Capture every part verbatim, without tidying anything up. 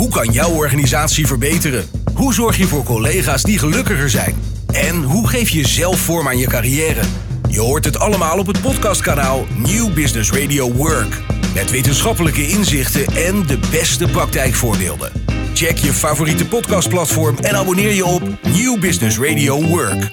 Hoe kan jouw organisatie verbeteren? Hoe zorg je voor collega's die gelukkiger zijn? En hoe geef je zelf vorm aan je carrière? Je hoort het allemaal op het podcastkanaal New Business Radio Work. Met wetenschappelijke inzichten en de beste praktijkvoorbeelden. Check je favoriete podcastplatform en abonneer je op New Business Radio Work.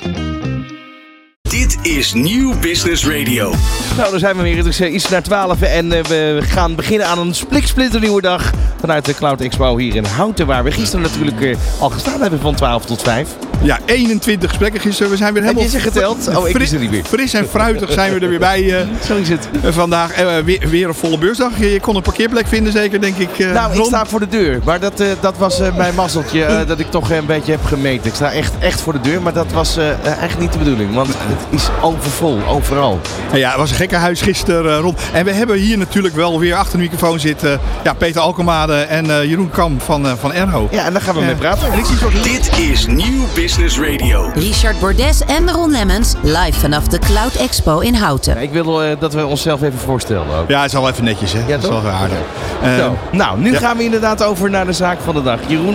Dit is New Business Radio. Nou, daar zijn we weer. Het is uh, iets naar twaalf en uh, we gaan beginnen aan een spliksplinternieuwe dag vanuit de Cloud Expo hier in Houten, waar we gisteren natuurlijk uh, al gestaan hebben van twaalf tot vijf. Ja, eenentwintig gesprekken gisteren. We zijn weer helemaal... Heb je ze geteld? Oh, ik fris, is er niet meer. Fris en fruitig zijn we er weer bij. Uh, Zo is het. Uh, vandaag uh, weer, weer een volle beursdag. Je, je kon een parkeerplek vinden zeker, denk ik. Uh, nou, Ron. ik sta voor de deur. Maar dat, uh, dat was uh, mijn mazzeltje uh, dat ik toch uh, een beetje heb gemeten. Ik sta echt, echt voor de deur, maar dat was uh, eigenlijk niet de bedoeling. Want het is overvol, overal. Ja, het was een gekke huis gisteren, uh, Ron. En we hebben hier natuurlijk wel weer achter de microfoon zitten... Uh, ja, Peter Alkemade en uh, Jeroen Kam van, uh, van Erho. Ja, en daar gaan we uh, mee praten. En ik zie zo... Dit is New Business Radio. Richard Bordes en Ron Lemmens live vanaf de Cloud Expo in Houten. Ja, ik wil uh, dat we onszelf even voorstellen ook. Ja, het is al even netjes, hè? Ja, dat is wel aardig. Uh, Zo. Nou, nu ja. gaan we inderdaad over naar de zaak van de dag. Jeroen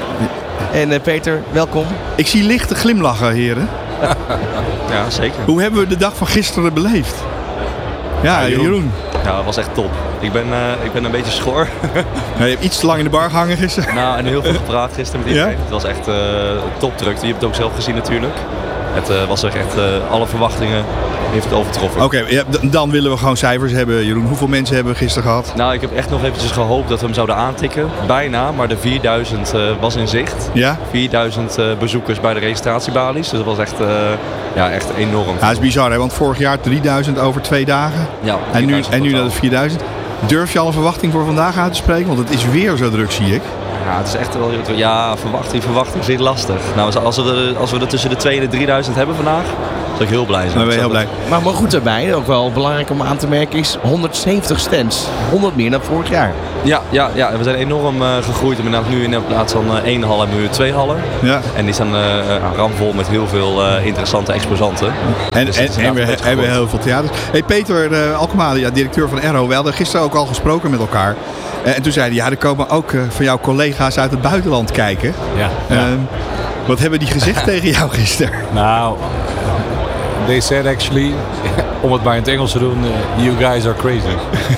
en uh, Peter, welkom. Ik zie lichte glimlachen, heren. Ja, zeker. Hoe hebben we de dag van gisteren beleefd? Ja, ja Jeroen. Jeroen. Ja, dat was echt top. Ik ben, uh, ik ben een beetje schor. Ja, je hebt iets te lang in de bar gehangen gisteren. Nou, en heel veel gepraat gisteren met iedereen. Ja? Het was echt uh, topdruk. Je hebt het ook zelf gezien natuurlijk. Het uh, was echt, uh, alle verwachtingen heeft het overtroffen. Oké, okay, ja, d- dan willen we gewoon cijfers hebben. Jeroen, hoeveel mensen hebben we gisteren gehad? Nou, ik heb echt nog eventjes gehoopt dat we hem zouden aantikken. Bijna, maar de vierduizend uh, was in zicht. Ja? vierduizend uh, bezoekers bij de registratiebalies. Dus dat was echt, uh, ja, echt enorm. Ja, dat is bizar, hè? Want vorig jaar drieduizend over twee dagen. Ja, en nu, en nu naar de vierduizend. Durf je al een verwachting voor vandaag uit te spreken? Want het is weer zo druk, zie ik. Ja, het is echt wel... Ja, verwachting, verwachting is niet lastig. Nou, als we er, als we er tussen de twee en de drieduizend hebben vandaag, zou ik heel blij zijn. Dan ben je heel blij. Maar, maar goed daarbij, ook wel belangrijk om aan te merken, is honderdzeventig stands. honderd meer dan vorig jaar. Ja, ja, ja, we zijn enorm uh, gegroeid. We hebben nu in plaats van uh, één hal hebben we nu twee hallen. Ja. En die staan uh, ramvol met heel veel uh, interessante exposanten. En, dus en, en we hebben heel veel theaters. Hey, Peter uh, Alkemade, ja, directeur van Erho. We hadden gisteren ook al gesproken met elkaar. Uh, en toen zei hij, ja, er komen ook uh, van jouw collega's uit het buitenland kijken. Ja, ja. Uh, wat hebben die gezegd tegen jou gisteren? Nou, they said actually, om het maar in het Engels te doen, uh, you guys are crazy.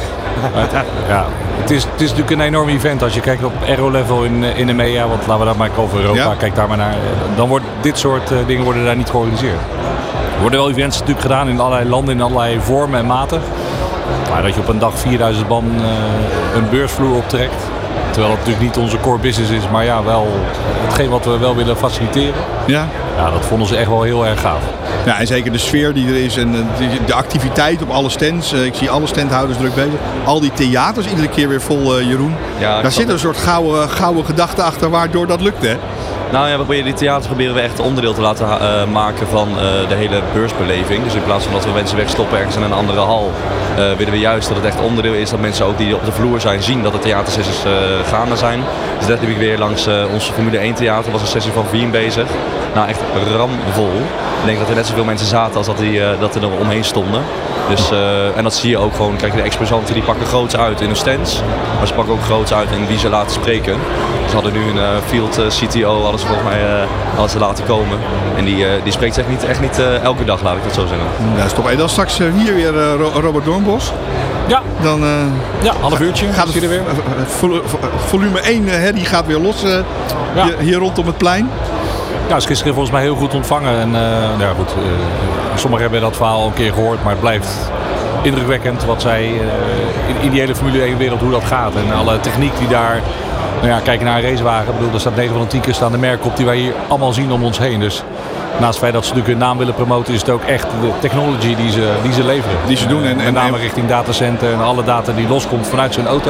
Ja, het is, het is natuurlijk een enorm event als je kijkt op Aero-level in, in de M E A, want laten we dat maar over Europa, ja. Kijk daar maar naar. Dan wordt dit soort uh, dingen worden daar niet georganiseerd. Er worden wel events natuurlijk gedaan in allerlei landen, in allerlei vormen en maten. Maar dat je op een dag vierduizend man uh, een beursvloer optrekt, terwijl het natuurlijk niet onze core business is, maar ja, wel hetgeen wat we wel willen faciliteren. Ja. Ja, dat vonden ze echt wel heel erg gaaf. Ja, en zeker de sfeer die er is en de, de activiteit op alle stands. Ik zie alle standhouders druk bezig. Al die theaters iedere keer weer vol, uh, Jeroen. Ja, daar zit een soort gouden, gouden gedachte achter waardoor dat lukt, hè? Nou ja, we proberen die theaters proberen we echt onderdeel te laten uh, maken van uh, de hele beursbeleving. Dus in plaats van dat we mensen wegstoppen ergens in een andere hal, uh, willen we juist dat het echt onderdeel is. Dat mensen ook die op de vloer zijn zien dat de theatersessies uh, gaande zijn. Dus dat heb ik weer langs uh, onze Formule één theater. was een sessie van Wien bezig. Nou, echt ramvol. Ik denk dat er net zoveel mensen zaten als dat, die, uh, dat er er omheen stonden. Dus, uh, en dat zie je ook gewoon. Kijk, de exposanten die pakken groots uit in hun stands. Maar ze pakken ook groots uit in wie ze laten spreken. Ze hadden nu een uh, field uh, C T O, hadden ze volgens mij uh, hadden ze laten komen. En die, uh, die spreekt echt niet, echt niet uh, elke dag, laat ik het zo zeggen. Ja, stop. En dan straks uh, hier weer uh, Robert Doornbos. Ja. Dan, uh, ja, half uurtje. Gaat het er weer. Vol, volume één, uh, die gaat weer los uh, ja. hier, hier rondom het plein. Ja, is gisteren volgens mij heel goed ontvangen. En, uh, ja, goed, uh, sommigen hebben dat verhaal al een keer gehoord, maar het blijft indrukwekkend wat zij uh, in de ideale Formule één wereld, hoe dat gaat. En alle techniek die daar, nou ja, kijk naar een racewagen. Ik bedoel, er staat negen van de tien keer staan de merken op die wij hier allemaal zien om ons heen. Dus naast het feit dat ze natuurlijk hun naam willen promoten, is het ook echt de technology die ze, die ze leveren. Die ze doen. En, en, met name richting datacenter en alle data die loskomt vanuit zijn auto.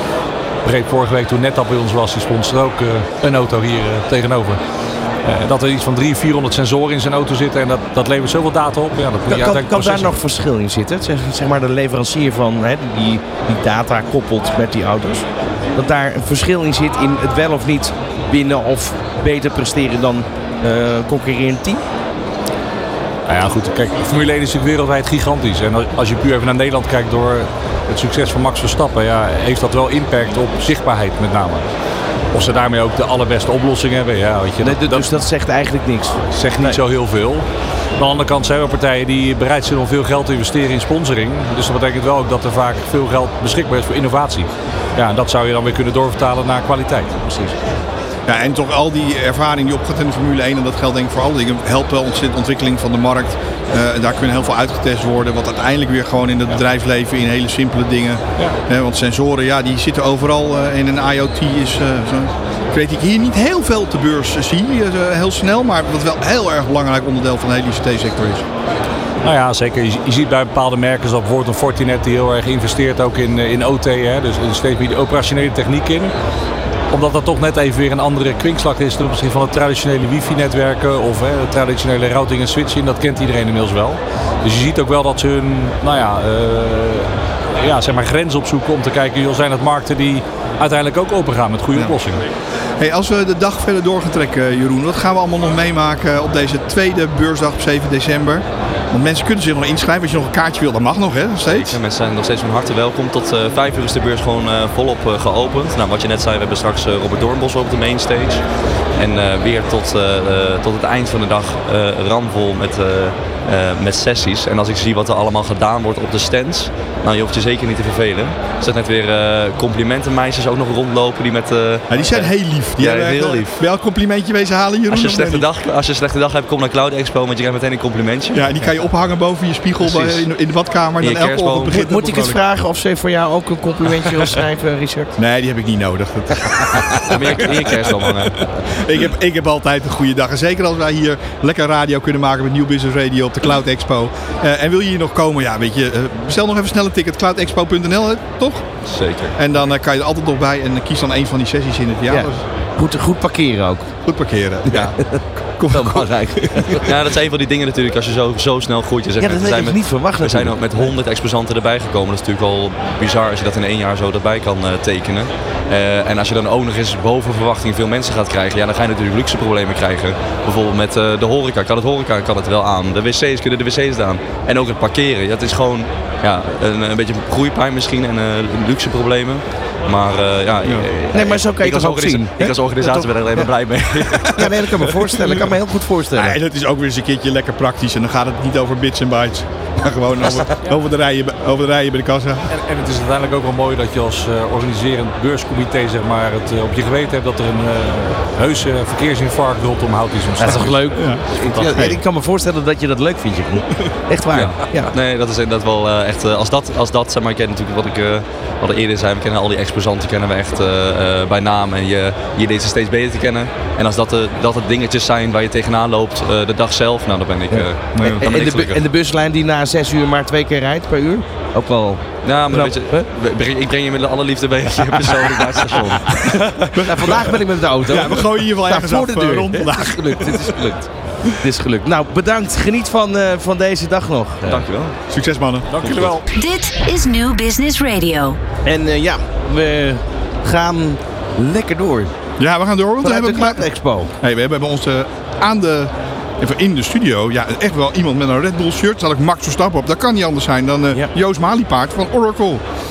Ik begreep vorige week toen NetApp bij ons was, die sponsorde ook uh, een auto hier uh, tegenover. Uh, dat er iets van driehonderd, vierhonderd sensoren in zijn auto zitten en dat, dat levert zoveel data op. Ja, dat, kan kan, kan daar nog verschil in zitten? Zeg, zeg maar de leverancier van hè, die, die data koppelt met die auto's. Dat daar een verschil in zit in het wel of niet winnen of beter presteren dan uh, concurrerend team? Nou ja, goed. Kijk, Formule één is natuurlijk wereldwijd gigantisch. En als je puur even naar Nederland kijkt door het succes van Max Verstappen, ja, heeft dat wel impact op zichtbaarheid met name. of ze daarmee ook de allerbeste oplossing hebben. Ja, weet je, Nee, dat, dus dat zegt eigenlijk niks. zegt niet Nee. zo heel veel. Aan de andere kant zijn er partijen die bereid zijn om veel geld te investeren in sponsoring. Dus dat betekent wel ook dat er vaak veel geld beschikbaar is voor innovatie. Ja, en dat zou je dan weer kunnen doorvertalen naar kwaliteit. Precies. Ja, en toch al die ervaring die opgaat in de Formule één, en dat geldt denk ik voor alle dingen, helpt wel ontzettend de ontwikkeling van de markt. Uh, daar kunnen heel veel uitgetest worden, wat uiteindelijk weer gewoon in het bedrijfsleven in hele simpele dingen. Ja. Uh, want sensoren, ja, die zitten overal uh, in een IoT is uh, zo. Ik weet dat ik hier niet heel veel op de beurs zie, uh, heel snel, maar wat wel een heel erg belangrijk onderdeel van de hele I C T-sector is. Nou ja, zeker. Je, je ziet bij bepaalde merken, zoals bijvoorbeeld een Fortinet, die heel erg investeert ook in, in O T. Hè, dus er steeds meer de operationele techniek in. Omdat dat toch net even weer een andere kwinkslag is ten opzichte van het traditionele wifi-netwerken of hè, de traditionele routing en switching. Dat kent iedereen inmiddels wel. Dus je ziet ook wel dat ze hun nou ja, uh, ja, zeg maar grenzen opzoeken om te kijken, joh, zijn het markten die uiteindelijk ook opengaan met goede Ja. oplossingen. Hey, als we de dag verder door gaan trekken, Jeroen, wat gaan we allemaal nog meemaken op deze tweede beursdag op zeven december? Want mensen kunnen zich nog inschrijven. Als je nog een kaartje wil, dat mag nog, hè? Nog steeds. Ja, mensen zijn nog steeds van harte welkom. Tot uh, vijf uur is de beurs gewoon uh, volop uh, geopend. Nou, wat je net zei, we hebben straks uh, Robert Doornbos op de mainstage. En uh, weer tot, uh, uh, tot het eind van de dag uh, ramvol met, uh, uh, met sessies. En als ik zie wat er allemaal gedaan wordt op de stands, nou, je hoeft je zeker niet te vervelen. Er zijn net weer uh, complimentenmeisjes ook nog rondlopen die met... Uh, ja, die zijn heel lief. Die ja, hebben heel echt, lief. Welk complimentje wezen halen, Jeroen? Als je, een Of slechte nee? dag, als je een slechte dag hebt, kom naar Cloud Expo, want je krijgt meteen een complimentje. Ja, die kan je ophangen boven je spiegel bij, Precies. in, in de badkamer. In En je dan elke kerstboom. ochtend begint Moet het ik eens vrolijk. vragen of ze voor jou ook een complimentje wil schrijven, Richard? Nee, die heb ik niet nodig. Dat- Ja, maar in je kerstboom hangen. ik, heb, ik heb altijd een goede dag. En zeker als wij hier lekker radio kunnen maken met New Business Radio op de Cloud Expo. Uh, en wil je hier nog komen? Ja, weet je, uh, bestel nog even snel een ticket. cloud expo punt n l, hè, toch? Zeker. En dan uh, kan je er altijd nog bij. En uh, kies dan een van die sessies in het jaar. Ja. Goed, goed parkeren ook. Goed parkeren. Ja. Kom, Wel kom. belangrijk. Ja, dat is een van die dingen natuurlijk als je zo, zo snel groeit. Je zegt, Ja, dat we had zijn ik met, niet verwacht We zijn natuurlijk. ook met honderd exposanten erbij gekomen. Dat is natuurlijk al bizar als je dat in één jaar zo erbij kan uh, tekenen. Uh, en als je dan ook nog eens boven verwachting veel mensen gaat krijgen, ja, dan ga je natuurlijk luxe problemen krijgen. Bijvoorbeeld met uh, de horeca. Kan het horeca kan het wel aan. De wc's kunnen de wc's aan. En ook het parkeren. Dat is gewoon ja, een, een beetje groeipijn misschien en uh, luxe problemen. Maar uh, ja, ja. Nee, maar zo kan je ik als toch ook organisa- zien, Ik hè? als organisator Dat ben er alleen maar blij mee. Ja, nee, dat kan me voorstellen. Ik kan me heel goed voorstellen. Nee, dat is ook weer eens een keertje lekker praktisch. En dan gaat het niet over bits en bytes. Maar gewoon over, over, de rijen, over de rijen bij de kassa. En, en het is uiteindelijk ook wel mooi dat je als uh, organiserend beurscomité zeg maar, het uh, op je geweten hebt dat er een uh, heuse verkeersinfarct rondom houdt is Dat is toch leuk? Ja. Ja, ik kan me voorstellen dat je dat leuk vindt, Jeroen. Echt waar. Ja. Ja. Nee, dat is inderdaad wel uh, echt... Uh, als, dat, als dat, zeg maar, ik ken natuurlijk wat ik uh, wat er eerder zei, we kennen al die exposanten kennen we echt uh, uh, bij naam en je, je leert ze steeds beter te kennen. En als dat de, dat het dingetjes zijn waar je tegenaan loopt uh, de dag zelf, nou dan ben ik, uh, En, dan ben en, ik de, bu- gelukkig. en de buslijn die na zes uur maar twee keer rijdt per uur? Ook wel. Ja, maar knap, weet je, hè? we- breng- ik breng je met de allerliefde bij je persoonlijk naar het station. Nou, vandaag ben ik met de auto. Ja, we gooien in ieder geval Nou, ergens voor af, de uh, deur. rond Dit vandaag. is gelukt. Dit is gelukt. Dit is gelukt. Nou, bedankt. Geniet van, uh, van deze dag nog. Uh, Dankjewel. Succes, mannen. Dank jullie wel. Dit is New Business Radio. En uh, ja, we gaan lekker door. Ja, we gaan door. Want we Vanuit de hebben, Cloud Expo. hey, we hebben bij ons uh, aan de... Even in de studio, ja, echt wel iemand met een Red Bull shirt. Zal ik Max Verstappen op. Dat kan niet anders zijn dan uh, Ja. Joost Maliepaard van Oracle.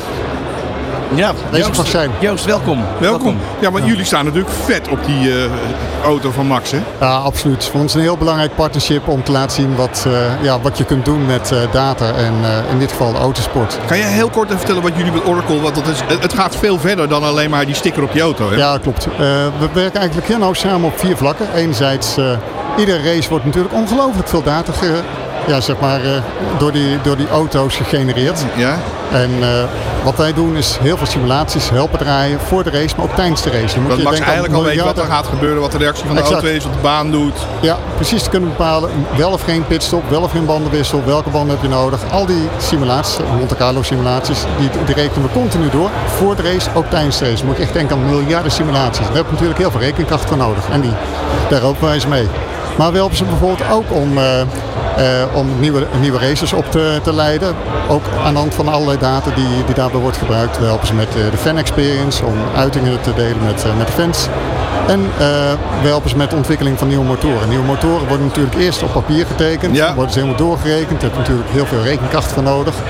Ja, Deze Joost, mag zijn. Joost, welkom. Welkom. Ja, want jullie staan natuurlijk vet op die uh, auto van Max, hè? Ja, absoluut. Voor ons een heel belangrijk partnership om te laten zien wat, uh, ja, wat je kunt doen met uh, data en uh, in dit geval de autosport. Kan jij heel kort even vertellen wat jullie met Oracle... Want dat is, het gaat veel verder dan alleen maar die sticker op die auto, hè? Ja, klopt. Uh, we werken eigenlijk heel nauw samen op vier vlakken. Enerzijds, uh, iedere race wordt natuurlijk ongelooflijk veel data ge, ja, zeg maar, uh, door, die, door die auto's gegenereerd. Ja? En uh, wat wij doen is heel veel simulaties helpen draaien voor de race, maar ook tijdens de race. Dan moet Dat je Max denken aan eigenlijk al weet wat er miljarden- gaat gebeuren, wat de reactie van de Exact. auto is, wat de baan doet. Ja, precies te kunnen bepalen wel of geen pitstop, wel of geen bandenwissel, welke banden heb je nodig. Al die simulaties, Monte Carlo simulaties, die, die rekenen we continu door. Voor de race, ook tijdens de race. Dan moet je echt denken aan miljarden simulaties. Daar heb je natuurlijk heel veel rekenkracht voor nodig. En die, daar helpen wij ze mee. Maar we helpen ze bijvoorbeeld ook om, uh, uh, om nieuwe, nieuwe races op te, te leiden. Ook aan de hand van allerlei data die, die daarbij wordt gebruikt. We helpen ze met uh, de fan experience, om uitingen te delen met, uh, met de fans. En uh, we helpen ze met de ontwikkeling van nieuwe motoren. Nieuwe motoren worden natuurlijk eerst op papier getekend. Ja. Dan worden ze helemaal doorgerekend. Daar heb je natuurlijk heel veel rekenkracht voor nodig.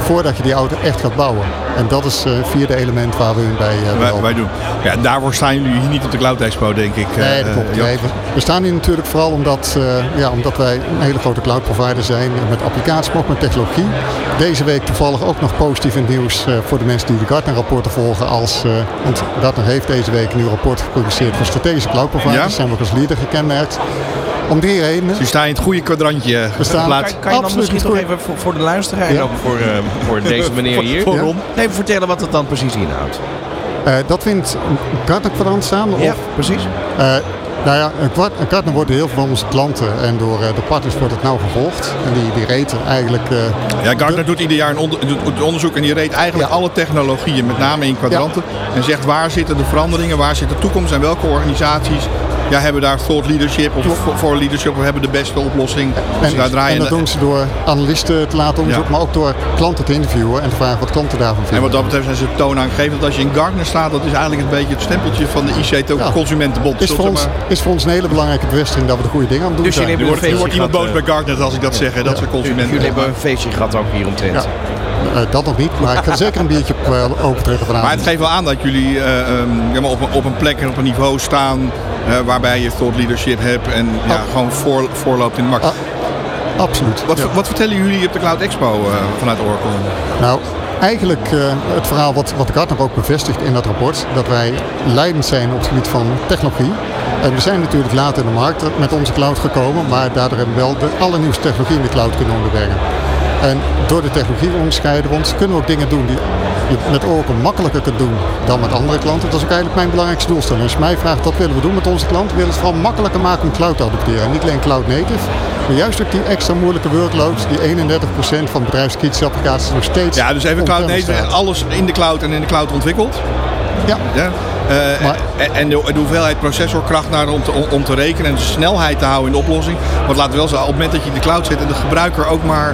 voordat je die auto echt gaat bouwen. En dat is uh, het vierde element waar we in bij uh, wij, wij doen. Ja, daarvoor staan jullie hier niet op de Cloud Expo, denk ik. Nee, dat klopt. Uh, nee, we, we staan hier natuurlijk vooral omdat, uh, ja, omdat wij een hele grote cloud provider zijn met applicaties, maar ook met technologie. Deze week toevallig ook nog positief in het nieuws uh, voor de mensen die de Gartner-rapporten volgen. Als, uh, want Gartner heeft deze week een nieuw rapport gepubliceerd voor strategische cloud providers. Ja? Zijn we ook als leader gekenmerkt. Om die redenen. Dus je staat in het goede kwadrantje geplaatst. Kan, kan je dan misschien nog even voor, voor de luisteraar ja. en ook voor, uh, voor deze meneer hier voor, voor ja. even vertellen wat het dan precies inhoudt? Uh, dat vindt Gartner kwadrant staan. Ja, of, precies. Uh, Nou ja, een Gartner wordt heel veel van onze klanten en door de partners wordt het nou gevolgd. En die, die reten eigenlijk... Uh, ja, Gartner de... doet ieder jaar een onder, doet onderzoek en die reet eigenlijk ja. alle technologieën, met name in kwadranten. Ja. En zegt waar zitten de veranderingen, waar zit de toekomst en welke organisaties ja, hebben daar thought leadership of voor leadership of hebben de beste oplossing. En, daar draaien en dat doen ze door analisten te laten onderzoeken, ja. maar ook door klanten te interviewen en te vragen wat klanten daarvan vinden. En wat dat betreft zijn ze toonaangevend. Als je in Gartner staat, dat is eigenlijk een beetje het stempeltje van de I C-Consumentenbond. Is, is voor ons een hele belangrijke bevestiging dat we de goede dingen aan het doen dus zijn. Nu wordt, wordt iemand boos bij Gartner als ik dat zeg, hè, dat ja. ze consumenten. Jullie hebben een feestje gehad ook hier omtrent. Ja. Uh, dat nog niet, maar ik ga zeker een biertje uh, opentrekken vanavond. Maar het geeft wel aan dat jullie uh, um, op, op een plek en op een niveau staan uh, waarbij je thought leadership hebt en ja, ah. gewoon voor, voorloopt in de markt. Ah, absoluut. Wat, ja. wat vertellen jullie op de Cloud Expo uh, vanuit Oracle? Nou, eigenlijk uh, het verhaal wat, wat Gartner ook bevestigt in dat rapport, dat wij leidend zijn op het gebied van technologie. En we zijn natuurlijk later in de markt met onze cloud gekomen, maar daardoor hebben we wel de allernieuwste technologie in de cloud kunnen onderbrengen. En door de technologie onderscheiden we ons, kunnen we ook dingen doen die je met Oracle makkelijker kunt doen dan met andere klanten. Dat is ook eigenlijk mijn belangrijkste doelstelling. Als je mij vraagt wat willen we doen met onze klant, we willen het vooral makkelijker maken om cloud te adopteren. En niet alleen cloud native, maar juist ook die extra moeilijke workloads, die eenendertig procent van bedrijfskritische applicaties nog steeds. Ja, dus even cloud native, alles in de cloud en in de cloud ontwikkeld. Ja. ja. Uh, maar, en de, de hoeveelheid processorkracht naar om te, om te rekenen en de snelheid te houden in de oplossing. Want laten we wel zeggen, op het moment dat je in de cloud zit en de gebruiker ook maar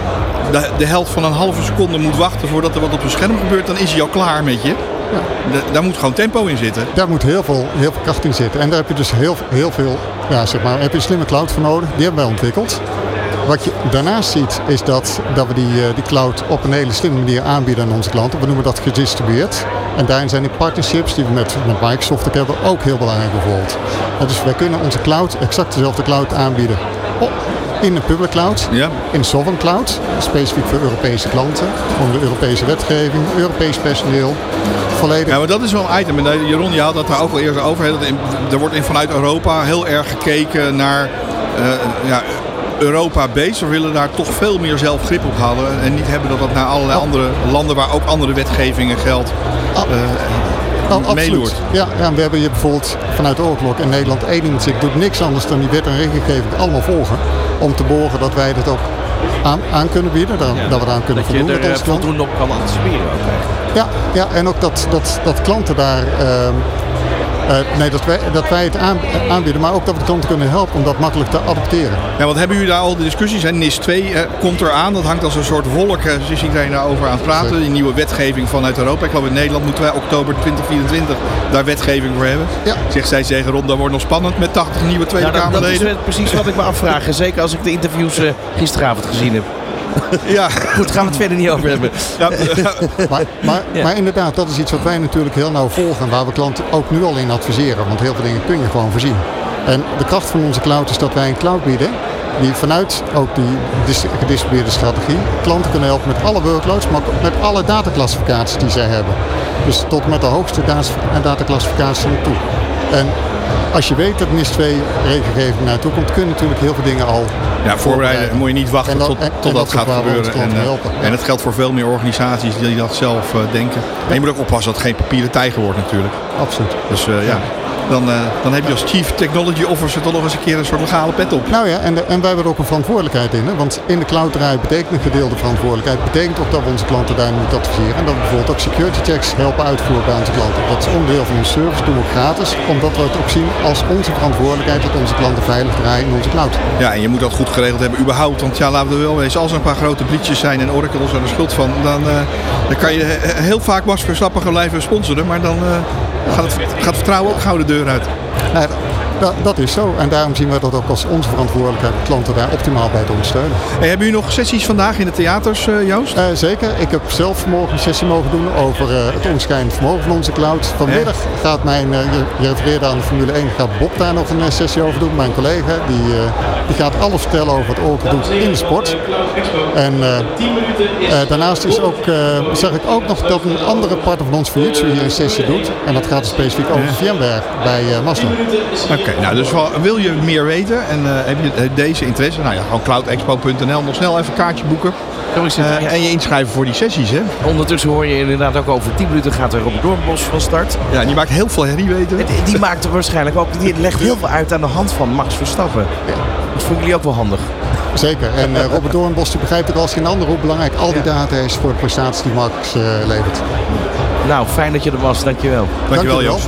de, de helft van een halve seconde moet wachten voordat er wat op zijn scherm gebeurt, dan is hij al klaar met je. Ja. De, daar moet gewoon tempo in zitten. Daar moet heel veel, heel veel kracht in zitten. En daar heb je dus heel, heel veel, ja, zeg maar, heb je een slimme cloud voor nodig. Die hebben wij ontwikkeld. Wat je daarnaast ziet is dat, dat we die, die cloud op een hele slimme manier aanbieden aan onze klanten. We noemen dat gedistribueerd. En daarin zijn die partnerships die we met, met Microsoft hebben ook heel belangrijk bijvoorbeeld. En dus wij kunnen onze cloud, exact dezelfde cloud aanbieden. In een public cloud, ja. in een sovereign cloud, specifiek voor Europese klanten, voor de Europese wetgeving, Europees personeel, volledig. Ja, maar dat is wel een item. En Jeroen, je had dat daar ook al eerder over. Er wordt in, vanuit Europa heel erg gekeken naar uh, ja, Europa-based. We willen daar toch veel meer zelf grip op houden en niet hebben dat dat naar allerlei oh. andere landen waar ook andere wetgevingen geldt. Oh. Uh, Oh, absoluut. Ja, ja, we hebben hier bijvoorbeeld vanuit Oracle in Nederland één iemand zit, doet niks anders dan die wet en regelgeving allemaal volgen. Om te borgen dat wij dat ook aan, aan kunnen bieden, dat, ja, dat we daaraan kunnen voldoen. Dat je er uh, voldoende op kan anticiperen ook eigenlijk. Ja, ja, en ook dat, dat, dat klanten daar... Uh, Uh, nee, dat wij, dat wij het aan, aanbieden, maar ook dat we de klanten kunnen helpen om dat makkelijk te adopteren. Ja, wat hebben jullie daar al de discussies? N I S twee uh, komt eraan, dat hangt als een soort wolk. Uh, is iedereen daarover aan het praten? Zeker. Die nieuwe wetgeving vanuit Europa. Ik geloof in Nederland moeten wij oktober twintig vierentwintig daar wetgeving voor hebben. Ja. Zegt zij tegen Ron, dat wordt nog spannend met tachtig nieuwe Tweede nou, dat, Kamerleden. Dat is precies wat ik me afvraag. Zeker als ik de interviews uh, gisteravond gezien heb. Ja. Goed, gaan we het verder niet over hebben. Ja. maar, maar, ja. maar inderdaad, dat is iets wat wij natuurlijk heel nauw volgen. Waar we klanten ook nu al in adviseren. Want heel veel dingen kun je gewoon voorzien. En de kracht van onze cloud is dat wij een cloud bieden. Die vanuit ook die gedistribueerde strategie klanten kunnen helpen met alle workloads. Maar ook met alle dataclassificaties die zij hebben. Dus tot met de hoogste dataclassificaties naartoe. En als je weet dat N I S twee regelgeving naartoe komt, kun je natuurlijk heel veel dingen al ja, voorbereiden. Dan moet je niet wachten dat, tot, en, tot en dat, dat gaat gebeuren. En, uh, en het geldt voor veel meer organisaties die dat zelf uh, denken. Ja. En je moet ook oppassen dat het geen papieren tijger wordt natuurlijk. Absoluut. Dus uh, ja. ja. Dan, uh, dan heb je als Chief Technology Officer toch nog eens een keer een soort legale pet op. Nou ja, en, de, en wij hebben er ook een verantwoordelijkheid in. Hè? Want in de cloud draaien betekent een gedeelde verantwoordelijkheid. Betekent ook dat we onze klanten daar moeten adviseren. En dat we bijvoorbeeld ook security checks helpen uitvoeren bij onze klanten. Dat is onderdeel van onze service, doen we ook gratis. Omdat we het ook zien als onze verantwoordelijkheid dat onze klanten veilig draaien in onze cloud. Ja, en je moet dat goed geregeld hebben überhaupt. Want ja, laten we wel wezen, als er een paar grote breaches zijn en Oracle is er de schuld van, dan, uh, dan kan je heel vaak Max Verstappen blijven sponsoren. Maar dan uh, gaat, het, gaat het vertrouwen ook gauw de deur uit. Nou, Da, dat is zo. En daarom zien we dat ook als onze verantwoordelijkheid klanten daar optimaal bij te ondersteunen. Hey, hebben jullie nog sessies vandaag in de theaters, uh, Joost? Uh, zeker. Ik heb zelf vanmorgen een sessie mogen doen over uh, het onwaarschijnlijk vermogen van onze cloud. Vanmiddag ja. gaat mijn, uh, je, je refereerde aan de Formule één, gaat Bob daar nog een uh, sessie over doen. Mijn collega, die, uh, die gaat alles vertellen over wat Oracle doet in de sport. En uh, uh, daarnaast is ook, uh, zeg ik ook nog dat een andere partner van ons, Fujitsu, hier een sessie doet. En dat gaat specifiek over ja. VMware bij uh, Mazda. Oké, okay, nou dus wil je meer weten en uh, heb je deze interesse? Nou ja, gewoon cloud expo punt n l nog snel even een kaartje boeken. Uh, en je inschrijven voor die sessies, hè? Ondertussen hoor je inderdaad ook over tien minuten gaat er Robert Doornbos van start. Ja, die maakt heel veel herrie, weten we. Die, die maakt er waarschijnlijk ook, die legt heel veel uit aan de hand van Max Verstappen. Ja. Dat vonden jullie ook wel handig. Zeker. En uh, Robert Doornbos begrijpt ook als geen ander hoe belangrijk al die data is voor de prestaties die Max uh, levert. Nou, fijn dat je er was. Dankjewel. Dankjewel, Joost.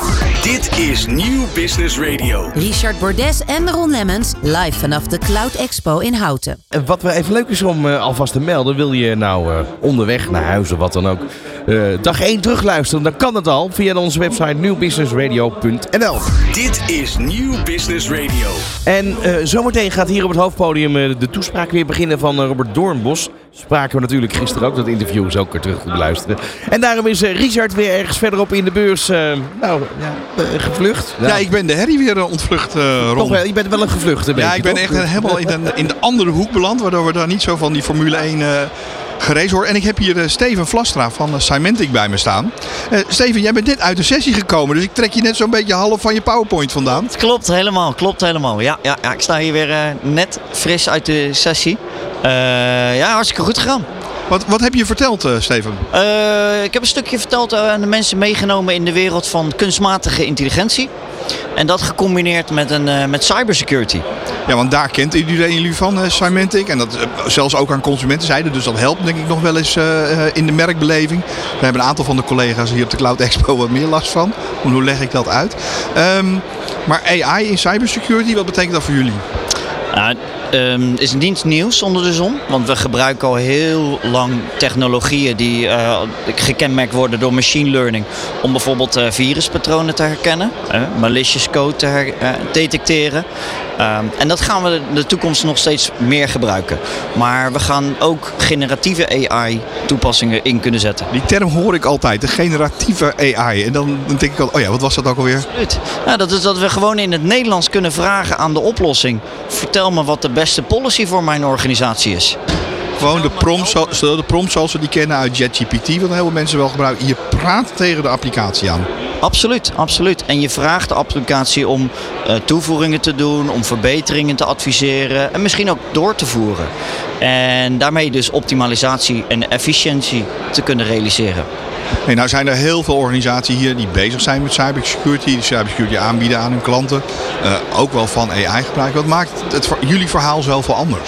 Dit is Nieuw Business Radio. Richard Bordes en Ron Lemmens live vanaf de Cloud Expo in Houten. En wat we even leuk is om uh, alvast te melden, wil je nou uh, onderweg naar huis of wat dan ook uh, dag één terugluisteren, dan kan het al via onze website nieuw business radio punt n l. Dit is Nieuw Business Radio. En uh, zometeen gaat hier op het hoofdpodium uh, de toespraak weer beginnen van uh, Robert Doornbos. Spraken we natuurlijk gisteren ook, dat interview is ook weer terug te beluisteren. En daarom is uh, Richard weer ergens verderop in de beurs uh, nou, ja, uh, gevlucht. Ja, nou. ik ben de herrie weer uh, ontvlucht, uh, Ron. Toch wel, je bent wel een gevluchte. Ja, beetje, ik ben toch? echt helemaal in de, in de andere hoek beland, waardoor we daar niet zo van die Formule één uh, gereden horen. En ik heb hier uh, Steven Vlastra van uh, Symantec bij me staan. Uh, Steven, jij bent net uit de sessie gekomen, dus ik trek je net zo'n beetje half van je PowerPoint vandaan. Klopt helemaal, klopt helemaal. Ja, ja, ja ik sta hier weer uh, net fris uit de sessie. Uh, ja, hartstikke goed gegaan. Wat, wat heb je verteld, uh, Steven? Uh, ik heb een stukje verteld aan de mensen meegenomen in de wereld van kunstmatige intelligentie. En dat gecombineerd met, een, uh, met cybersecurity. Ja, want daar kent iedereen jullie van, uh, Symantec. En dat uh, zelfs ook aan consumentenzijde. Dus dat helpt denk ik nog wel eens uh, in de merkbeleving. We hebben een aantal van de collega's hier op de Cloud Expo wat meer last van. Hoe leg ik dat uit? Um, maar A I in cybersecurity, wat betekent dat voor jullie? Nou, um, is niets nieuws onder de zon. Want we gebruiken al heel lang technologieën die uh, gekenmerkt worden door machine learning. Om bijvoorbeeld uh, viruspatronen te herkennen. Uh, malicious code te her- uh, detecteren. Um, en dat gaan we in de toekomst nog steeds meer gebruiken. Maar we gaan ook generatieve A I toepassingen in kunnen zetten. Die term hoor ik altijd, de generatieve A I. En dan, dan denk ik al, oh ja, wat was dat ook alweer? Absoluut. Ja, dat is dat we gewoon in het Nederlands kunnen vragen aan de oplossing. Vertel me wat de beste policy voor mijn organisatie is. Gewoon de prompt, de prompt zoals we die kennen uit ChatGPT, wat heel veel mensen wel gebruiken. Je praat tegen de applicatie aan. Absoluut, absoluut. En je vraagt de applicatie om uh, toevoegingen te doen, om verbeteringen te adviseren en misschien ook door te voeren. En daarmee dus optimalisatie en efficiëntie te kunnen realiseren. Hey, nou zijn er heel veel organisaties hier die bezig zijn met cybersecurity, die cybersecurity aanbieden aan hun klanten. Uh, ook wel van A I gebruiken. Wat maakt het voor jullie verhaal zoveel anders?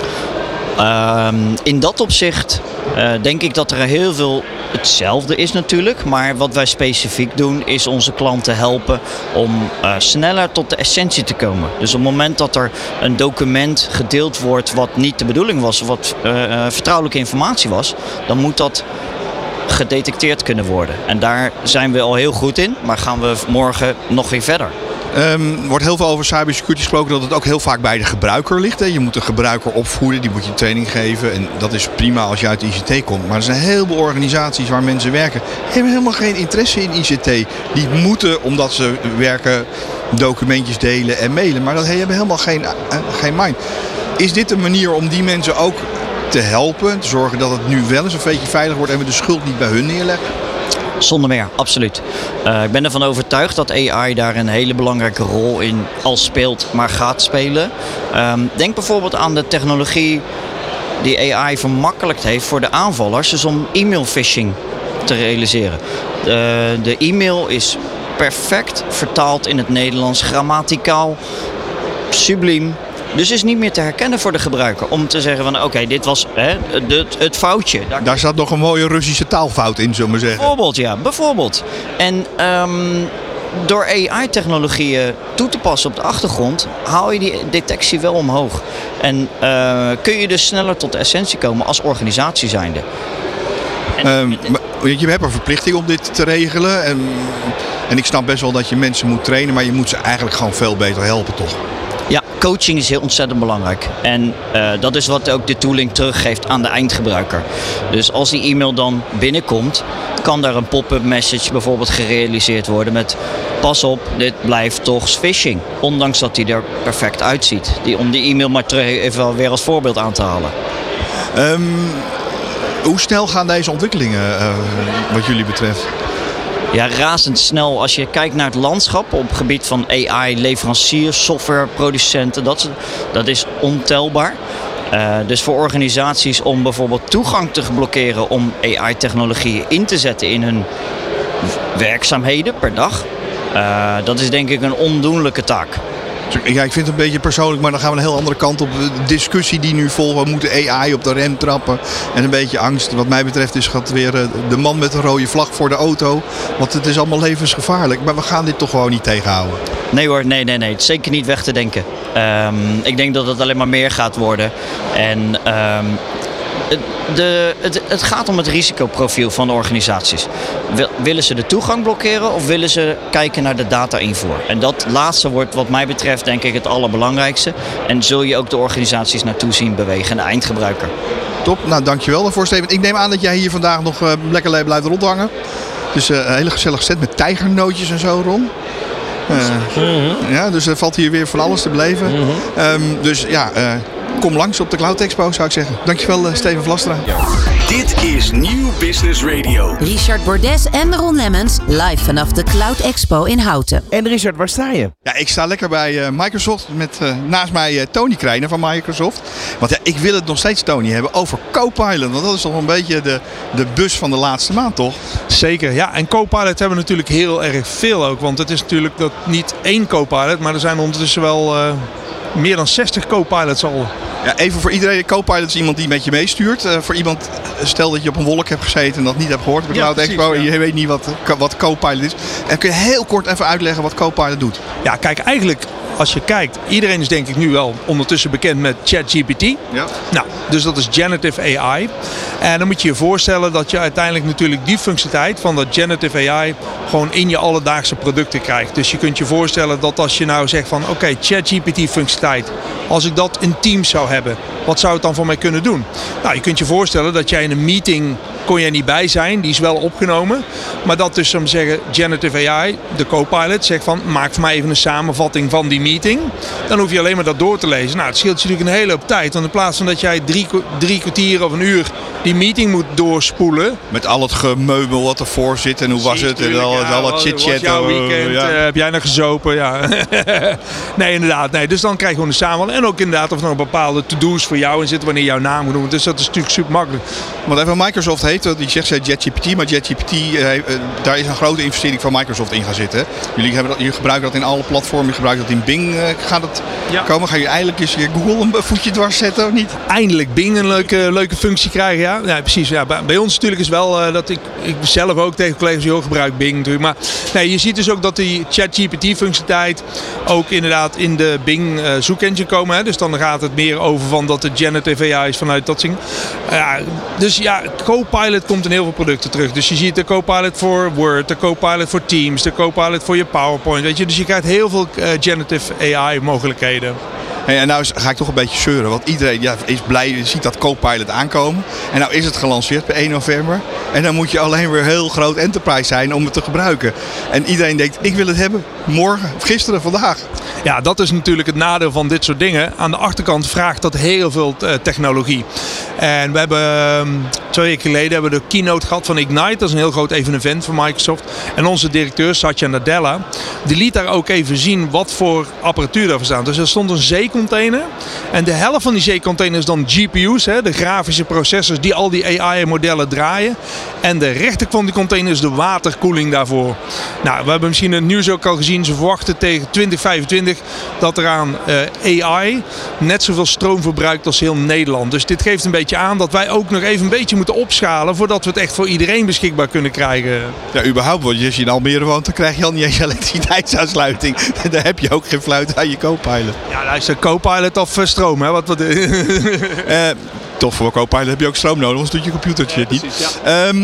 Uh, in dat opzicht uh, denk ik dat er heel veel hetzelfde is natuurlijk. Maar wat wij specifiek doen is onze klanten helpen om uh, sneller tot de essentie te komen. Dus op het moment dat er een document gedeeld wordt wat niet de bedoeling was, of wat uh, uh, vertrouwelijke informatie was, dan moet dat gedetecteerd kunnen worden. En daar zijn we al heel goed in, maar gaan we morgen nog weer verder. Um, er wordt heel veel over cybersecurity gesproken dat het ook heel vaak bij de gebruiker ligt. Hè. Je moet de gebruiker opvoeden, die moet je training geven. En dat is prima als je uit de I C T komt. Maar er zijn heel veel organisaties waar mensen werken, hebben helemaal geen interesse in I C T. Die moeten, omdat ze werken, documentjes delen en mailen. Maar dat hebben helemaal geen, uh, geen mind. Is dit een manier om die mensen ook te helpen, te zorgen dat het nu wel eens een beetje veilig wordt en we de schuld niet bij hun neerleggen? Zonder meer, absoluut. Uh, ik ben ervan overtuigd dat A I daar een hele belangrijke rol in al speelt, maar gaat spelen. Um, denk bijvoorbeeld aan de technologie die A I vermakkelijkt heeft voor de aanvallers, dus om e-mail phishing te realiseren. Uh, de e-mail is perfect vertaald in het Nederlands, grammaticaal, subliem. Dus is niet meer te herkennen voor de gebruiker. Om te zeggen van oké, okay, dit was hè, het, het foutje. Daar... Daar zat nog een mooie Russische taalfout in, zullen we zeggen. Bijvoorbeeld, ja. Bijvoorbeeld. En um, door A I-technologieën toe te passen op de achtergrond, haal je die detectie wel omhoog. En uh, kun je dus sneller tot de essentie komen als organisatie zijnde. En... Um, maar, je hebt een verplichting om dit te regelen. En En ik snap best wel dat je mensen moet trainen, maar je moet ze eigenlijk gewoon veel beter helpen, toch? Ja, coaching is heel ontzettend belangrijk. En uh, dat is wat ook de tooling teruggeeft aan de eindgebruiker. Dus als die e-mail dan binnenkomt, kan daar een pop-up message bijvoorbeeld gerealiseerd worden met: pas op, dit blijft toch phishing. Ondanks dat die er perfect uitziet. Die, om die e-mail maar terug even weer als voorbeeld aan te halen. Um, hoe snel gaan deze ontwikkelingen uh, wat jullie betreft? Ja, razendsnel. Als je kijkt naar het landschap op het gebied van A I, leveranciers, softwareproducenten, dat, dat is ontelbaar. Uh, dus voor organisaties om bijvoorbeeld toegang te blokkeren om A I-technologieën in te zetten in hun werkzaamheden per dag, uh, dat is denk ik een ondoenlijke taak. Ja, ik vind het een beetje persoonlijk, maar dan gaan we een heel andere kant op. De discussie die nu volgt, we moeten A I op de rem trappen. En een beetje angst. Wat mij betreft is het weer de man met de rode vlag voor de auto. Want het is allemaal levensgevaarlijk. Maar we gaan dit toch gewoon niet tegenhouden. Nee hoor, nee, nee, nee. Het is zeker niet weg te denken. Um, ik denk dat het alleen maar meer gaat worden. En um, de, het, het gaat om het risicoprofiel van de organisaties. Willen ze de toegang blokkeren of willen ze kijken naar de data-invoer? En dat laatste wordt wat mij betreft denk ik het allerbelangrijkste. En zul je ook de organisaties naartoe zien bewegen, de eindgebruiker. Top, nou dankjewel daarvoor Steven. Ik neem aan dat jij hier vandaag nog uh, lekker blijft rondhangen. Dus uh, een hele gezellig set met tijgernootjes en zo, Ron. Uh, mm-hmm. Ja, dus er valt hier weer van alles te beleven. Mm-hmm. Um, dus ja... Uh, Kom langs op de Cloud Expo, zou ik zeggen. Dankjewel, uh, Steven Vlastra. Dit is Nieuw Business Radio. Richard Bordes en Ron Lemmens live vanaf de Cloud Expo in Houten. En Richard, waar sta je? Ja, ik sta lekker bij uh, Microsoft met uh, naast mij uh, Tony Krijnen van Microsoft. Want ja, ik wil het nog steeds, Tony, hebben over Copilot. Want dat is toch een beetje de, de bus van de laatste maand, toch? Zeker, ja. En Copilot hebben we natuurlijk heel erg veel ook. Want het is natuurlijk dat niet één Copilot, maar er zijn ondertussen wel... Uh, meer dan zestig Copilots al. Ja, even voor iedereen, Copilot is iemand die met je meestuurt. Uh, voor iemand, stel dat je op een wolk hebt gezeten en dat niet hebt gehoord op de Cloud ja, Expo. Ja. En je weet niet wat, wat Copilot is. En kun je heel kort even uitleggen wat Copilot doet? Ja, kijk, eigenlijk als je kijkt, iedereen is denk ik nu wel ondertussen bekend met ChatGPT. Ja. Nou, dus dat is Generative A I. En dan moet je je voorstellen dat je uiteindelijk natuurlijk die functionaliteit van dat Generative A I gewoon in je alledaagse producten krijgt. Dus je kunt je voorstellen dat als je nou zegt van oké, okay, ChatGPT functionaliteit, als ik dat in Teams zou hebben, wat zou het dan voor mij kunnen doen? Nou, je kunt je voorstellen dat jij in een meeting kon jij niet bij zijn, die is wel opgenomen. Maar dat dus, om te zeggen, Generative A I, de Copilot, zegt van maak voor mij even een samenvatting van die meeting. Dan hoef je alleen maar dat door te lezen. Nou, het scheelt je natuurlijk een hele hoop tijd. Want in plaats van dat jij drie, drie kwartier of een uur die meeting moet doorspoelen. Met al het gemeubel wat ervoor zit en hoe was het en al, ja, al het chit-chat. Was jouw weekend, ja. uh, heb jij nog gezopen? Ja. Nee, inderdaad. Nee. Dus dan krijg je gewoon een samenvatting. En ook inderdaad of er nog bepaalde to-do's voor jou in zitten wanneer jouw naam moet doen. Dus dat is natuurlijk super makkelijk. Want even Microsoft heeft, die zegt ChatGPT, maar ChatGPT, uh, uh, daar is een grote investering van Microsoft in gaan zitten. Jullie, hebben dat, jullie gebruiken dat in alle platformen, je gebruikt dat in Bing. Uh, gaat dat ja. komen? Ga je eindelijk eens je Google een voetje dwars zetten of niet? Eindelijk Bing een leuke, leuke functie krijgen, ja. Ja, precies. Ja. Bij, bij ons natuurlijk is wel uh, dat ik, ik zelf ook tegen collega's die ook gebruik Bing natuurlijk. Maar nee, je ziet dus ook dat die ChatGPT functionaliteit ook inderdaad in de Bing uh, zoekengine komen. Hè. Dus dan gaat het meer over van dat de Generative A I is vanuit dat zingen. Uh, dus ja, Copilot komt in heel veel producten terug. Dus je ziet de Copilot voor Word, de Copilot voor Teams, de Copilot voor je PowerPoint. Weet je? Dus je krijgt heel veel uh, Generative A I mogelijkheden. Hey, en nou ga ik toch een beetje zeuren, want iedereen ja, is blij, ziet dat Copilot aankomen. En nou is het gelanceerd bij één november. En dan moet je alleen weer heel groot enterprise zijn om het te gebruiken. En iedereen denkt, ik wil het hebben morgen, of gisteren, vandaag. Ja, dat is natuurlijk het nadeel van dit soort dingen. Aan de achterkant vraagt dat heel veel uh, technologie. En we hebben um, twee weken geleden hebben we de keynote gehad van Ignite. Dat is een heel groot evenement van Microsoft. En onze directeur, Satya Nadella, die liet daar ook even zien wat voor apparatuur daarvoor staat. Dus er stond een zeecontainer. En de helft van die zeecontainer is dan G P U's, hè, de grafische processors die al die A I-modellen draaien. En de rechterkant van die container is de waterkoeling daarvoor. Nou, we hebben misschien in het nieuws ook al gezien. Ze verwachten tegen twintig vijfentwintig dat er aan uh, A I net zoveel stroom verbruikt als heel Nederland. Dus dit geeft een beetje aan dat wij ook nog even een beetje moeten opschalen voordat we het echt voor iedereen beschikbaar kunnen krijgen. Ja, überhaupt, want als je in Almere woont, dan krijg je al niet eens elektriciteitsaansluiting. Daar heb je ook geen fluit aan je Copilot. Ja, dat is een Copilot of uh, stroom, hè? Wat, wat, uh, toch voor Copilot heb je ook stroom nodig, anders doet je computertje ja, het niet. Precies, ja. Um,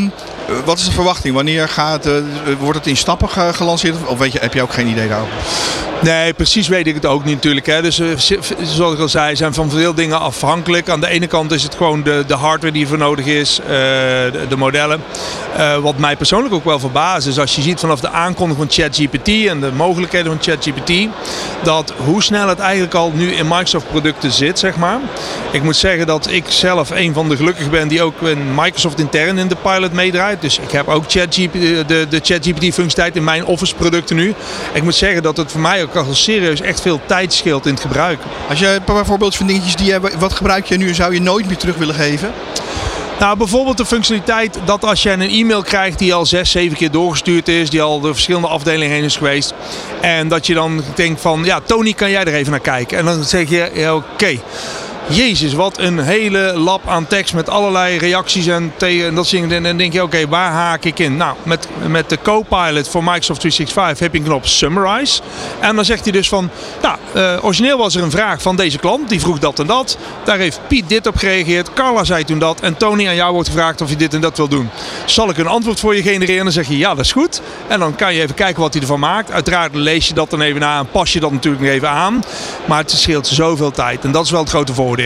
wat is de verwachting? Wanneer gaat, uh, wordt het in stappen ge- gelanceerd? Of weet je, heb je ook geen idee daarover? Nee, precies weet ik het ook niet natuurlijk. Hè. Dus uh, zoals ik al zei, zijn van veel dingen afhankelijk. Aan de ene kant is het gewoon de, de hardware die ervoor nodig is, uh, de, de modellen. Uh, wat mij persoonlijk ook wel verbaast is als je ziet vanaf de aankondiging van ChatGPT en de mogelijkheden van ChatGPT, dat hoe snel het eigenlijk al nu in Microsoft producten zit, zeg maar. Ik moet zeggen dat ik zelf een van de gelukkigen ben die ook in Microsoft intern in de pilot meedraait. Dus ik heb ook ChatGPT, de, de ChatGPT functionaliteit in mijn Office producten nu. Ik moet zeggen dat het voor mij ook al serieus echt veel tijd scheelt in het gebruik. Als je een paar voorbeeldjes van dingetjes die je, wat gebruik je nu en zou je nooit meer terug willen geven? Nou, bijvoorbeeld de functionaliteit dat als jij een e-mail krijgt die al zes, zeven keer doorgestuurd is, die al door verschillende afdelingen heen is geweest. En dat je dan denkt van, ja, Tony, kan jij er even naar kijken? En dan zeg je, ja, oké. Okay. Jezus, wat een hele lab aan tekst met allerlei reacties en, te- en dat soort dingen. En dan denk je, oké, okay, waar haak ik in? Nou, met, met de Copilot voor Microsoft driehonderdzesenzestig heb je een knop Summarize. En dan zegt hij dus van, nou, uh, origineel was er een vraag van deze klant, die vroeg dat en dat. Daar heeft Piet dit op gereageerd, Carla zei toen dat en Tony, aan jou wordt gevraagd of je dit en dat wil doen. Zal ik een antwoord voor je genereren? Dan zeg je, ja, dat is goed. En dan kan je even kijken wat hij ervan maakt. Uiteraard lees je dat dan even na en pas je dat natuurlijk nog even aan. Maar het scheelt zoveel tijd en dat is wel het grote voordeel.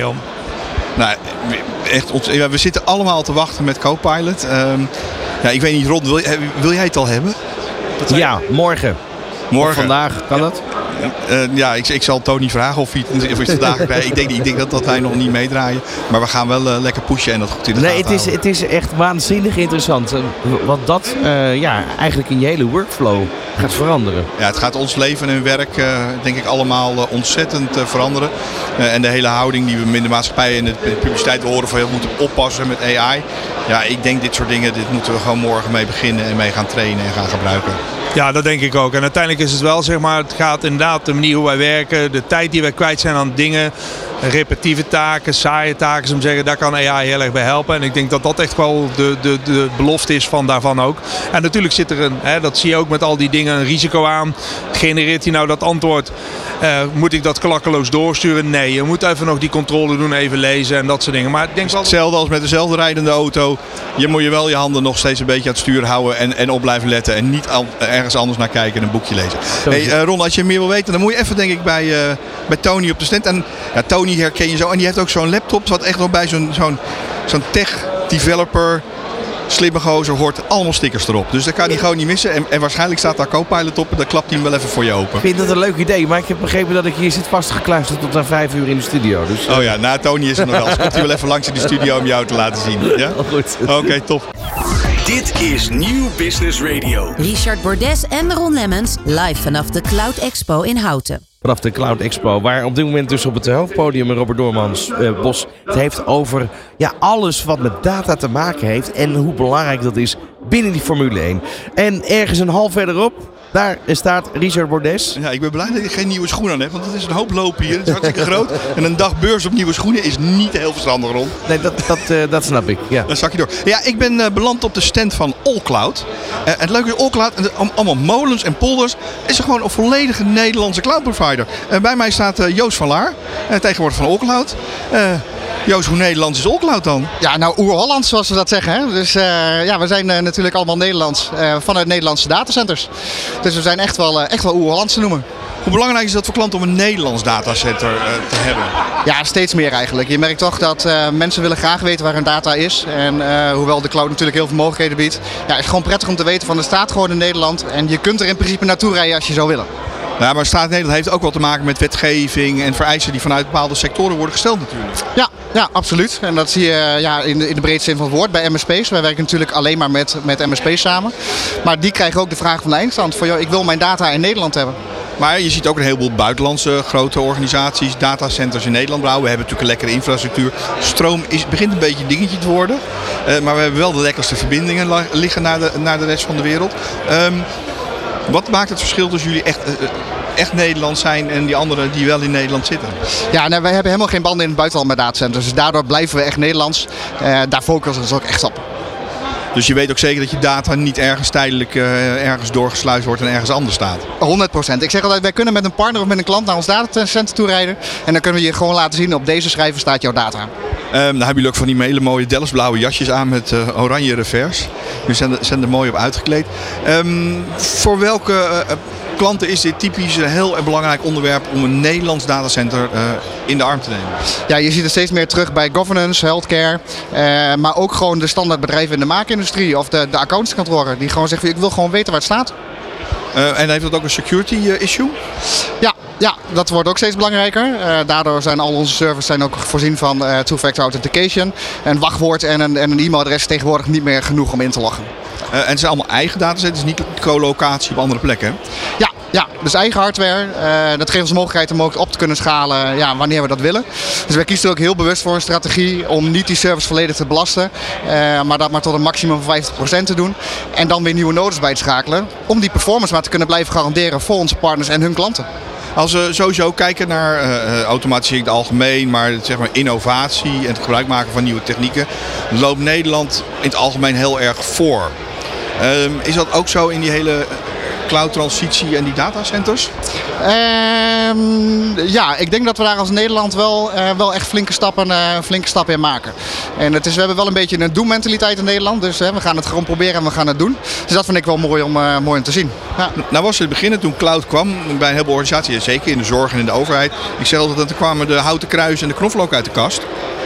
Nou, echt, we zitten allemaal te wachten met Copilot. Um, ja, ik weet niet, Ron, wil, wil jij het al hebben? Ja, morgen. Morgen. Of vandaag, kan dat? Uh, ja, ik, ik zal Tony vragen of hij het vandaag krijgt. Ik denk, ik denk dat, dat wij nog niet meedraaien. Maar we gaan wel uh, lekker pushen en dat goed in de Nee, gaten het is, houden. het is echt waanzinnig interessant. Wat dat uh, ja, eigenlijk in je hele workflow gaat veranderen. Ja, het gaat ons leven en werk uh, denk ik allemaal uh, ontzettend uh, veranderen. Uh, en de hele houding die we in de maatschappij en de publiciteit horen van heel moeten oppassen met A I. Ja, ik denk dit soort dingen, dit moeten we gewoon morgen mee beginnen en mee gaan trainen en gaan gebruiken. Ja, dat denk ik ook. En uiteindelijk is het wel, zeg maar, het gaat inderdaad de manier hoe wij werken, de tijd die wij kwijt zijn aan dingen, repetitieve taken, saaie taken, zou ik zeggen, daar kan A I heel erg bij helpen. En ik denk dat dat echt wel de, de, de belofte is van daarvan ook. En natuurlijk zit er een, hè, dat zie je ook met al die dingen, een risico aan. Genereert hij nou dat antwoord? Uh, moet ik dat klakkeloos doorsturen? Nee, je moet even nog die controle doen, even lezen en dat soort dingen. Maar ik denk wel... Hetzelfde als met dezelfde rijdende auto. Je moet je wel je handen nog steeds een beetje aan het stuur houden en, en op blijven letten. En niet al, ergens anders naar kijken en een boekje lezen. Hey, uh, Ron, als je meer wil weten, dan moet je even denk ik bij, uh, bij Tony op de stand. En ja, Tony herken je zo. En die heeft ook zo'n laptop wat echt nog bij zo'n, zo'n, zo'n tech developer, slimme gozer, hoort allemaal stickers erop. Dus dat kan hij gewoon niet missen. En, en waarschijnlijk staat daar Copilot op en dan klapt hij hem wel even voor je open. Ik vind dat een leuk idee, maar ik heb begrepen dat ik hier zit vastgekluisterd tot aan vijf uur in de studio. Dus, uh... Oh ja, na Tony is er nog wel. Dus komt hij wel even langs in de studio om jou te laten zien. Ja? Oh, goed. Oké, okay, top. Dit is Nieuw Business Radio. Richard Bordes en Ron Lemmens live vanaf de Cloud Expo in Houten. Vanaf de Cloud Expo, waar op dit moment dus op het hoofdpodium Robert Doormans uh, Bos het heeft over ja, alles wat met data te maken heeft en hoe belangrijk dat is binnen die Formule één. En ergens een half verderop, daar staat Richard Bordes. Ja, ik ben blij dat ik geen nieuwe schoenen aan heb, want het is een hoop lopen hier. Het is hartstikke groot. En een dag beurs op nieuwe schoenen is niet heel verstandig, Ron. Nee, dat, dat, uh, dat snap ik. Ja. Dan zak je door. Ja, ik ben uh, beland op de stand van Allcloud. Uh, het leuke is, Allcloud, uh, allemaal molens en polders, is er gewoon een volledige Nederlandse cloud provider. Uh, bij mij staat uh, Joost van Laar, uh, tegenwoordig van Allcloud. Uh, Joost, hoe Nederlands is Allcloud dan? Ja, nou oer-Hollands zoals we dat zeggen. Hè? Dus uh, ja, we zijn uh, natuurlijk allemaal Nederlands uh, vanuit Nederlandse datacenters. Dus we zijn echt wel, uh, echt wel oer-Hollands te noemen. Hoe belangrijk is dat voor klanten om een Nederlands datacenter uh, te hebben? Ja, steeds meer eigenlijk. Je merkt toch dat uh, mensen willen graag weten waar hun data is. En uh, hoewel de cloud natuurlijk heel veel mogelijkheden biedt, ja, is het gewoon prettig om te weten van er staat gewoon in Nederland. En je kunt er in principe naartoe rijden als je zou willen. Ja, maar staat Nederland heeft ook wel te maken met wetgeving en vereisten die vanuit bepaalde sectoren worden gesteld natuurlijk. Ja, ja, absoluut. En dat zie je ja, in, de, in de breedste zin van het woord bij M S P's. Wij werken natuurlijk alleen maar met, met M S P's samen. Maar die krijgen ook de vraag van de eindstand van joh, ik wil mijn data in Nederland hebben. Maar je ziet ook een heleboel buitenlandse grote organisaties, datacenters in Nederland bouwen. We hebben natuurlijk een lekkere infrastructuur. Stroom is, begint een beetje een dingetje te worden. Uh, maar we hebben wel de lekkerste verbindingen liggen naar de, naar de rest van de wereld. Um, Wat maakt het verschil tussen jullie echt, uh, echt Nederlands zijn en die anderen die wel in Nederland zitten? Ja, nou, wij hebben helemaal geen banden in het buitenland met datacenters. Dus daardoor blijven we echt Nederlands. Uh, daar focussen we ons ook echt op. Dus je weet ook zeker dat je data niet ergens tijdelijk uh, ergens doorgesluist wordt en ergens anders staat? honderd procent. Ik zeg altijd, wij kunnen met een partner of met een klant naar ons datacenter toe rijden. En dan kunnen we je gewoon laten zien, op deze schijven staat jouw data. dan hebben jullie ook van die hele mooie Delftsblauwe jasjes aan met uh, oranje revers. Dus zijn, zijn er mooi op uitgekleed. Um, voor welke uh, klanten is dit typisch een heel belangrijk onderwerp om een Nederlands datacenter uh, in de arm te nemen? Ja, je ziet het steeds meer terug bij governance, healthcare. Uh, maar ook gewoon de standaard bedrijven in de maakindustrie of de, de accountantskantoren. Die gewoon zeggen, ik wil gewoon weten waar het staat. Uh, en heeft dat ook een security uh, issue? Ja, ja, dat wordt ook steeds belangrijker. Uh, daardoor zijn al onze servers zijn ook voorzien van uh, two-factor authentication. Een wachtwoord en een, en een e-mailadres tegenwoordig niet meer genoeg om in te loggen. Uh, en het zijn allemaal eigen datacenters, niet co-locatie op andere plekken? Ja, ja, dus eigen hardware. Uh, dat geeft ons de mogelijkheid om ook op te kunnen schalen ja, wanneer we dat willen. Dus wij kiezen er ook heel bewust voor een strategie om niet die servers volledig te belasten. Uh, maar dat maar tot een maximum van vijftig procent te doen. En dan weer nieuwe nodes bij te schakelen. Om die performance maar te kunnen blijven garanderen voor onze partners en hun klanten. Als we sowieso kijken naar uh, automatisering in het algemeen, maar, zeg maar innovatie en het gebruik maken van nieuwe technieken, loopt Nederland in het algemeen heel erg voor. Um, is dat ook zo in die hele cloud-transitie en die datacenters? Um, ja, ik denk dat we daar als Nederland wel, uh, wel echt flinke stappen, uh, flinke stappen in maken. En het is, we hebben wel een beetje een doen-mentaliteit in Nederland. Dus uh, we gaan het gewoon proberen en we gaan het doen. Dus dat vind ik wel mooi om, uh, mooi om te zien. Ja. Nou was het beginnen toen cloud kwam bij een heleboel organisaties, zeker in de zorg en in de overheid. Ik zeg altijd dat er kwamen de houten kruis en de knoflook uit de kast.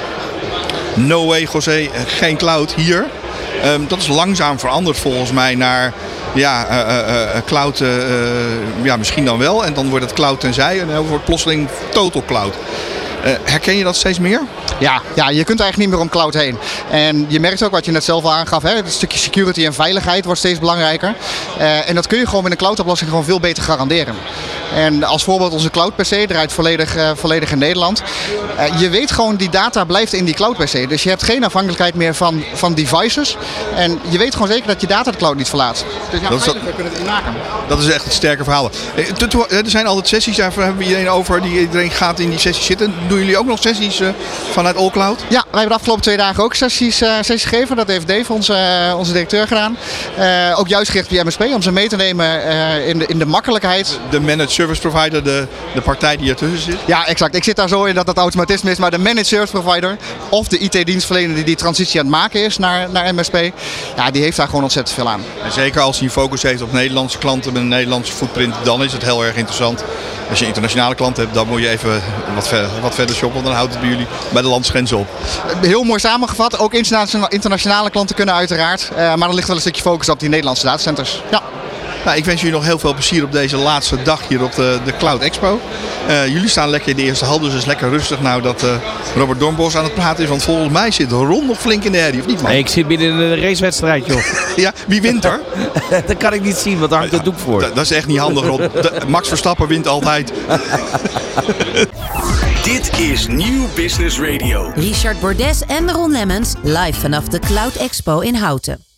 No way, José, geen cloud hier. Um, dat is langzaam veranderd volgens mij naar ja, uh, uh, uh, cloud, uh, ja, misschien dan wel. En dan wordt het cloud tenzij en dan wordt plotseling total cloud. Uh, herken je dat steeds meer? Ja, ja, je kunt eigenlijk niet meer om cloud heen. En je merkt ook wat je net zelf al aangaf, hè, het stukje security en veiligheid wordt steeds belangrijker. Uh, en dat kun je gewoon met een cloud-oplossing gewoon veel beter garanderen. En als voorbeeld onze cloud P C draait volledig, uh, volledig in Nederland. Uh, je weet gewoon die data blijft in die cloud P C. Dus je hebt geen afhankelijkheid meer van, van devices. En je weet gewoon zeker dat je data de cloud niet verlaat. Dus ja, dat, is dat, we kunnen het niet maken. Dat is echt het sterke verhaal. Er zijn altijd sessies, daar hebben we iedereen over. Die, iedereen gaat in die sessies zitten. Doen jullie ook nog sessies uh, vanuit AllCloud? Ja, wij hebben de afgelopen twee dagen ook sessies, uh, sessies gegeven. Dat heeft Dave, onze, uh, onze directeur, gedaan. Uh, ook juist gericht op M S P, om ze mee te nemen uh, in, de, in de makkelijkheid. De managed service provider, de, de partij die ertussen zit? Ja, exact. Ik zit daar zo in dat dat automatisme is. Maar de managed service provider of de I T-dienstverlener die die transitie aan het maken is naar, naar M S P, ja, die heeft daar gewoon ontzettend veel aan. En zeker als hij focus heeft op Nederlandse klanten met een Nederlandse footprint, dan is het heel erg interessant. Als je internationale klanten hebt, dan moet je even wat, ver, wat verder shoppen, want dan houdt het bij jullie bij de landsgrenzen op. Heel mooi samengevat. Ook internationale klanten kunnen uiteraard. Uh, maar dan ligt wel een stukje focus op die Nederlandse datacenters. Ja. Nou, ik wens jullie nog heel veel plezier op deze laatste dag hier op de, de Cloud Expo. Uh, jullie staan lekker in de eerste hal, dus het is lekker rustig nou dat uh, Robert Doornbos aan het praten is. Want volgens mij zit Ron nog flink in de herrie, of niet, man? Nee, ik zit binnen een racewedstrijd, joh. Ja, wie wint er? Dat kan ik niet zien, want daar hangt het doek voor. Dat, dat is echt niet handig, Ron. De, Max Verstappen wint altijd. Dit is Nieuw Business Radio. Richard Bordes en Ron Lemmens live vanaf de Cloud Expo in Houten.